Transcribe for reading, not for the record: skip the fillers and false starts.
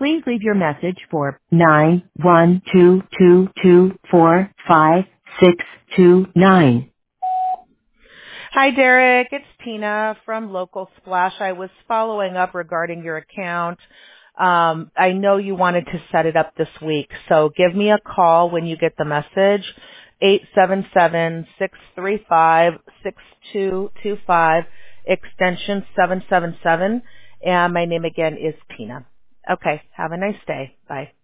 Please leave your message for 91222456629. Hi, Derek. It's Tina from Local Splash. I was following up regarding your account. I know you wanted to set it up this week, so give me a call when you get the message, 877-635-6225, extension 777, and my name again is Tina. Okay, have a nice day. Bye.